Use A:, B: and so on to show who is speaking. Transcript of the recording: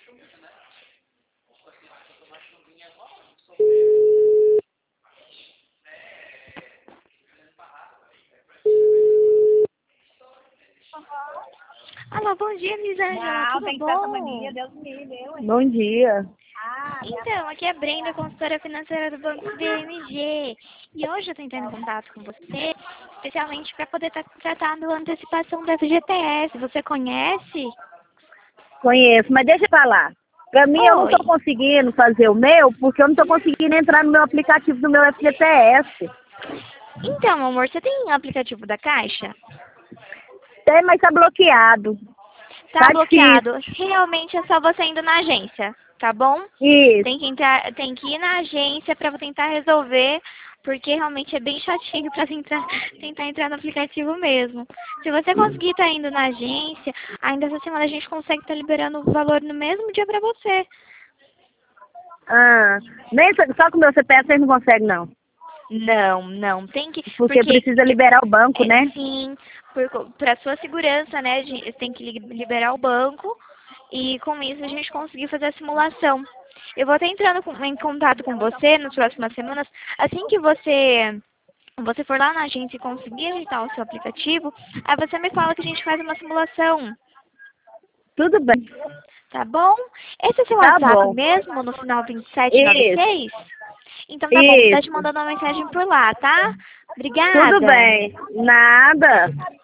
A: Alô, bom dia, Elisângela,
B: Não,
A: tudo
B: tem que ter essa
A: bom?
B: mania, Deus me livre.
C: Bom dia.
A: Então, aqui é a Brenda, consultora financeira do Banco BMG. E hoje eu estou entrando em contato com você, especialmente para poder estar tratando a antecipação da FGTS. Você conhece?
C: Conheço, mas deixa eu falar. Pra mim, eu não
A: Oi.
C: tô conseguindo fazer o meu, porque eu não tô conseguindo entrar no meu aplicativo do meu FGTS.
A: Então, amor, você tem um aplicativo da Caixa?
C: Tem, mas tá bloqueado.
A: Tá
C: Tá
A: bloqueado.
C: difícil.
A: Realmente é só você indo na agência, tá bom?
C: Isso.
A: Tem que ir na agência para tentar resolver, porque realmente é bem chatinho para tentar entrar no aplicativo mesmo. Se você conseguir estar indo na agência, ainda essa semana a gente consegue estar liberando o valor no mesmo dia para você.
C: Ah, nem só com o meu CPF vocês não conseguem, não.
A: Não, tem que,
C: Porque precisa liberar o banco, né?
A: sim, para sua segurança, né, tem que liberar o banco e com isso a gente conseguir fazer a simulação. Eu vou estar entrando em contato com você nas próximas semanas, assim que você for lá na agência e conseguir ajeitar o seu aplicativo, aí você me fala que a gente faz uma simulação,
C: Tudo bem.
A: tá bom? Esse é seu
C: Tá
A: WhatsApp
C: bom.
A: mesmo, no final
C: Isso.
A: 2796? Então tá bom, vou estar te
C: Isso.
A: mandando uma mensagem por lá, tá?
C: Tudo
A: Obrigada.
C: bem. Nada.